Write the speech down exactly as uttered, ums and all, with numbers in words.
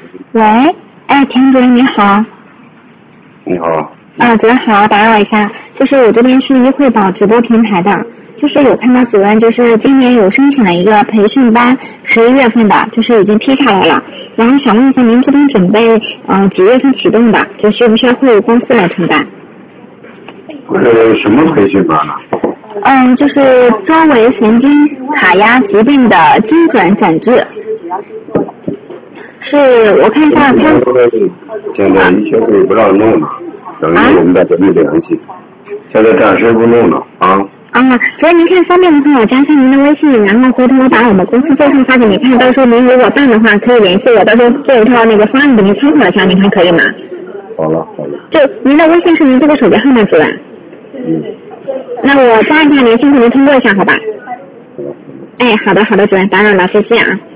喂，哎，田主任你好。 你好。 啊，主任好，打扰一下，就是我这边是医惠宝直播平台的，就是有看到主任就是今年有申请了一个培训班，十一月份的，就是已经批下来了，然后想问一下您这边准备嗯、呃、几月份启动的，就需不需要会有公司来承担？ 呃，什么培训班呢？ 嗯，就是周围神经卡压疾病的精准诊治。是我看一下他。 现在医学会不让弄了，等于我们在跟你联系。现在暂时不弄了啊。 啊，所以您看方便的话，我加上您的微信，然后回头我把我们公司介绍发给您看，到时候您如果办的话，可以联系我，到时候做一套那个方案给您参考一下，您看可以吗？ 好了好了。 就您的微信是您这个手机号码，主任。 嗯。 那我加一下您，先和您通过一下，好吧？哎，好的好的，主任，打扰了，再见啊。